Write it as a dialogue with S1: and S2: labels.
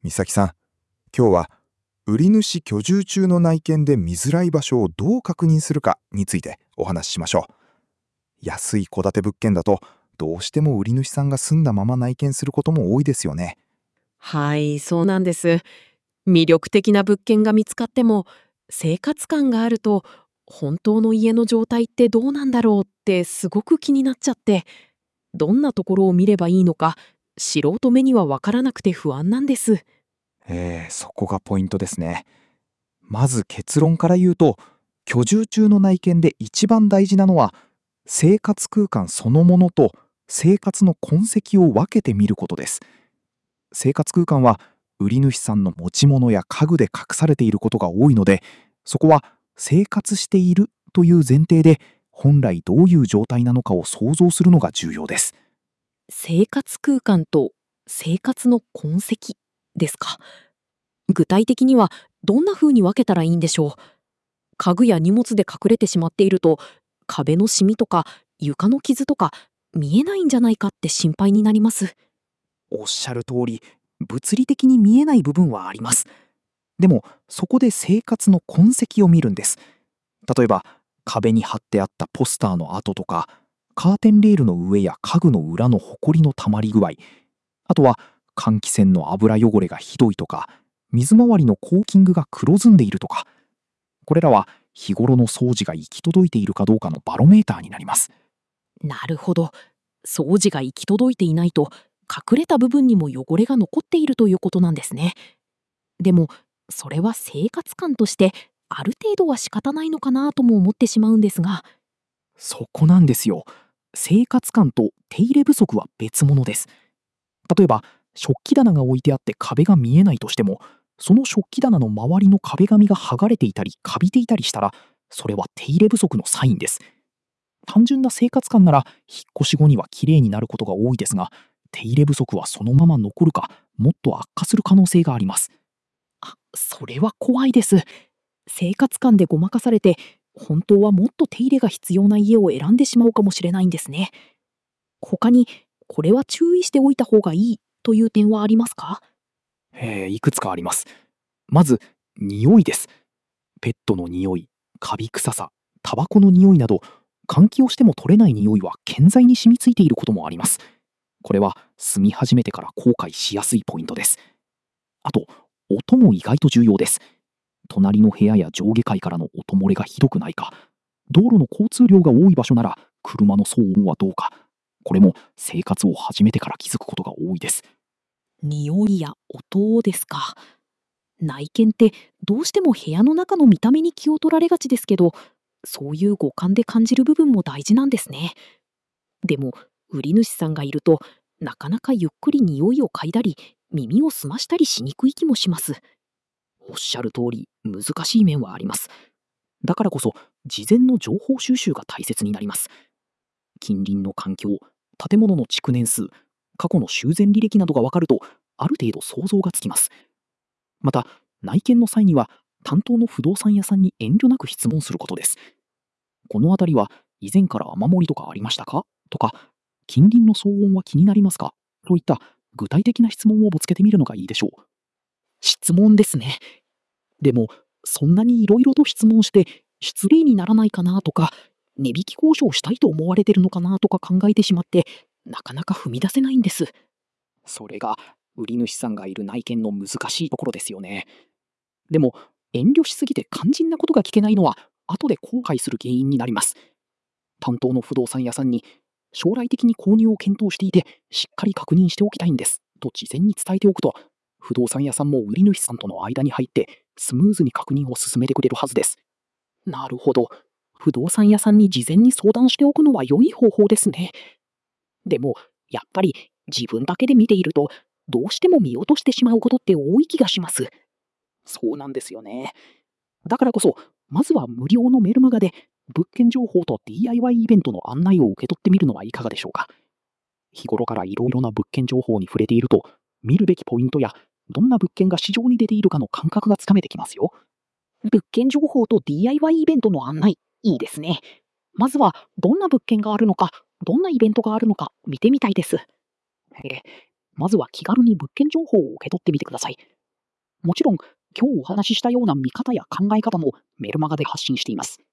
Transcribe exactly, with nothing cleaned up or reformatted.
S1: 美咲さん、今日は売り主居住中の内見で見づらい場所をどう確認するかについてお話ししましょう。安い戸建て物件だとどうしても売り主さんが住んだまま内見することも多いですよね。
S2: はい、そうなんです。魅力的な物件が見つかっても、生活感があると、本当の家の状態ってどうなんだろうってすごく気になっちゃって、どんなところを見ればいいのか、素人目にはわからなくて不安なんです。
S1: えー、そこがポイントですね。まず結論から言うと、居住中の内見で一番大事なのは、生活空間そのものと生活の痕跡を分けてみることです。生活空間は売り主さんの持ち物や家具で隠されていることが多いので、そこは生活しているという前提で本来どういう状態なのかを想像するのが重要です。
S2: 生活空間と生活の痕跡ですか。具体的にはどんな風に分けたらいいんでしょう。家具や荷物で隠れてしまっていると、壁のシミとか床の傷とか見えないんじゃないかって心配になります。
S1: おっしゃる通り、物理的に見えない部分はあります。でもそこで生活の痕跡を見るんです。例えば壁に貼ってあったポスターの跡とか、カーテンレールの上や家具の裏のほこりのたまり具合、あとは換気扇の油汚れがひどいとか、水回りのコーキングが黒ずんでいるとか、これらは日頃の掃除が行き届いているかどうかのバロメーターになります。
S2: なるほど。掃除が行き届いていないと、隠れた部分にも汚れが残っているということなんですね。でも、それは生活感として、ある程度は仕方ないのかなとも思ってしまうんですが。
S1: そこなんですよ。生活感と手入れ不足は別物です。例えば食器棚が置いてあって壁が見えないとしても、その食器棚の周りの壁紙が剥がれていたりカビていたりしたら、それは手入れ不足のサインです。単純な生活感なら引っ越し後には綺麗になることが多いですが、手入れ不足はそのまま残るか、もっと悪化する可能性があります。
S2: あ、それは怖いです。生活感でごまかされて、本当はもっと手入れが必要な家を選んでしまうかもしれないんですね。他に、これは注意しておいた方がいいという点はありますか？
S1: えー、いくつかあります。まず匂いです。ペットの匂い、カビ臭さ、タバコの匂いなど、換気をしても取れない匂いは建材に染みついていることもあります。これは住み始めてから後悔しやすいポイントです。あと、音も意外と重要です。隣の部屋や上下階からの音漏れがひどくないか、道路の交通量が多い場所なら車の騒音はどうか、これも生活を始めてから気づくことが多いです。
S2: 匂いや音ですか。内見ってどうしても部屋の中の見た目に気を取られがちですけど、そういう五感で感じる部分も大事なんですね。でも、売り主さんがいると、なかなかゆっくり匂いを嗅いだり、耳を澄ましたりしにくい気もします。
S1: おっしゃる通り、難しい面はあります。だからこそ、事前の情報収集が大切になります。近隣の環境、建物の築年数、過去の修繕履歴などがわかると、ある程度想像がつきます。また、内見の際には、担当の不動産屋さんに遠慮なく質問することです。この辺りは、以前から雨漏りとかありましたかとか、近隣の騒音は気になりますかといった具体的な質問をぶつけてみるのがいいでしょう。
S2: 質問ですね。でも、そんなにいろいろと質問して、失礼にならないかなとか、値引き交渉したいと思われてるのかなとか考えてしまって、なかなか踏み出せないんです。
S1: それが、売り主さんがいる内見の難しいところですよね。でも、遠慮しすぎて肝心なことが聞けないのは、後で後悔する原因になります。担当の不動産屋さんに、将来的に購入を検討していて、しっかり確認しておきたいんです、と事前に伝えておくと、不動産屋さんも売り主さんとの間に入って、スムーズに確認を進めてくれるはずです。
S2: なるほど。不動産屋さんに事前に相談しておくのは良い方法ですね。でも、やっぱり自分だけで見ていると、どうしても見落としてしまうことって多い気がします。
S1: そうなんですよね。だからこそ、まずは無料のメルマガで、物件情報と ディーアイワイ イベントの案内を受け取ってみるのはいかがでしょうか。日頃からいろいろな物件情報に触れていると、見るべきポイントや、どんな物件が市場に出ているかの感覚がつかめてきますよ。
S2: 物件情報と ディーアイワイ イベントの案内、いいですね。まずは、どんな物件があるのか、どんなイベントがあるのか見てみたいです。
S1: えまずは気軽に物件情報を受け取ってみてください。
S3: もちろん、今日お話ししたような見方や考え方もメルマガで発信しています。